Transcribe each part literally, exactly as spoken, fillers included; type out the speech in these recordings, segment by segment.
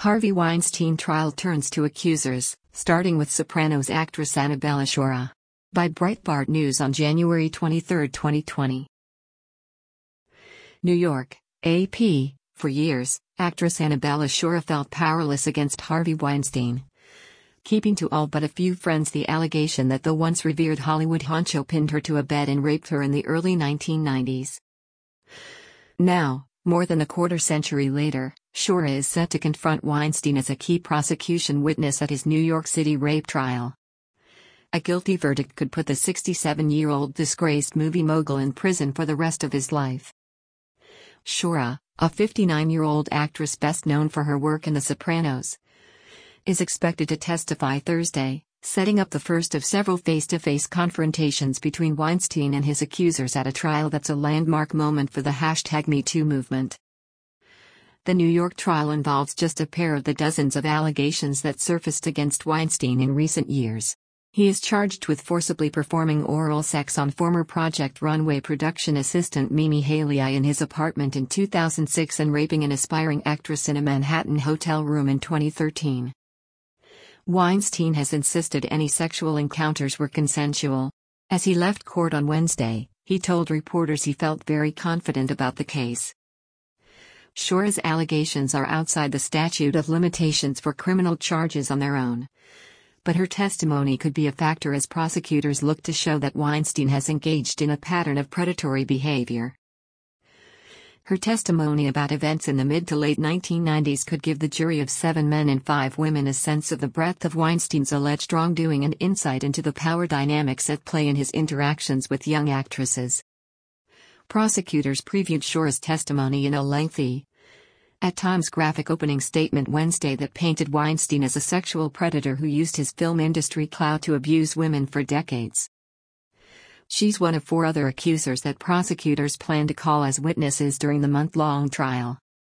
Harvey Weinstein trial turns to accusers, starting with Sopranos actress Annabella Sciorra. By Breitbart News on January twenty-third, twenty twenty. New York, A P. For years, actress Annabella Sciorra felt powerless against Harvey Weinstein, keeping to all but a few friends the allegation that the once revered Hollywood honcho pinned her to a bed and raped her in the early nineteen nineties. Now, more than a quarter century later, Sciorra is set to confront Weinstein as a key prosecution witness at his New York City rape trial. A guilty verdict could put the sixty-seven-year-old disgraced movie mogul in prison for the rest of his life. Sciorra, a fifty-nine-year-old actress best known for her work in The Sopranos, is expected to testify Thursday, setting up the first of several face-to-face confrontations between Weinstein and his accusers at a trial that's a landmark moment for the hashtag MeToo movement. The New York trial involves just a pair of the dozens of allegations that surfaced against Weinstein in recent years. He is charged with forcibly performing oral sex on former Project Runway production assistant Mimi Haley in his apartment in two thousand six and raping an aspiring actress in a Manhattan hotel room in twenty thirteen. Weinstein has insisted any sexual encounters were consensual. As he left court on Wednesday, he told reporters he felt very confident about the case. Sciorra's allegations are outside the statute of limitations for criminal charges on their own, but her testimony could be a factor as prosecutors look to show that Weinstein has engaged in a pattern of predatory behavior. Her testimony about events in the mid to late nineteen nineties could give the jury of seven men and five women a sense of the breadth of Weinstein's alleged wrongdoing and insight into the power dynamics at play in his interactions with young actresses. Prosecutors previewed Sciorra's testimony in a lengthy, at times graphic opening statement Wednesday that painted Weinstein as a sexual predator who used his film industry clout to abuse women for decades. She's one of four other accusers that prosecutors plan to call as witnesses during the month-long trial.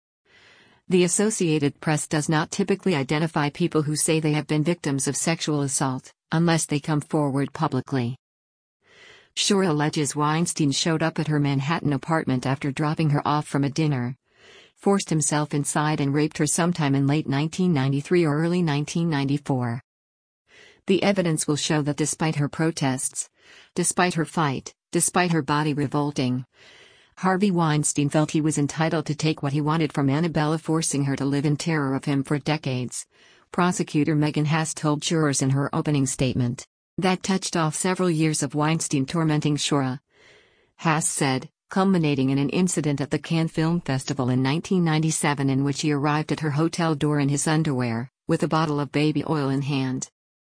The Associated Press does not typically identify people who say they have been victims of sexual assault, unless they come forward publicly. Sciorra alleges Weinstein showed up at her Manhattan apartment after dropping her off from a dinner, forced himself inside and raped her sometime in late nineteen ninety-three or early nineteen ninety-four. The evidence will show that despite her protests, despite her fight, despite her body revolting, Harvey Weinstein felt he was entitled to take what he wanted from Annabella, forcing her to live in terror of him for decades, prosecutor Megan Haas told jurors in her opening statement. That touched off several years of Weinstein tormenting Sciorra, Haas said, culminating in an incident at the Cannes Film Festival in nineteen ninety-seven in which he arrived at her hotel door in his underwear, with a bottle of baby oil in hand.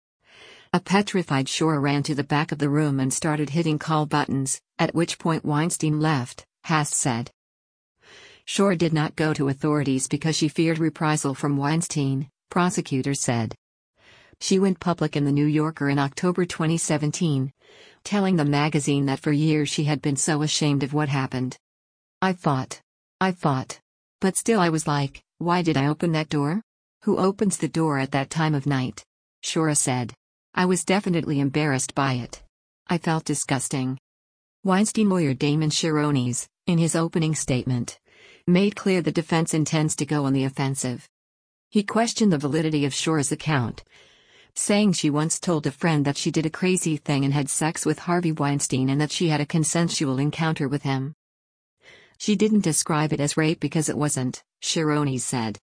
A petrified Sciorra ran to the back of the room and started hitting call buttons, at which point Weinstein left, Haas said. Sciorra did not go to authorities because she feared reprisal from Weinstein, prosecutors said. She went public in The New Yorker in October twenty seventeen, telling the magazine that for years she had been so ashamed of what happened. I fought. I fought. But still I was like, why did I open that door? Who opens the door at that time of night? Sciorra said. I was definitely embarrassed by it. I felt disgusting. Weinstein lawyer Damon Chirones, in his opening statement, made clear the defense intends to go on the offensive. He questioned the validity of Sciorra's account, saying she once told a friend that she did a crazy thing and had sex with Harvey Weinstein and that she had a consensual encounter with him. She didn't describe it as rape because it wasn't, Chirones said.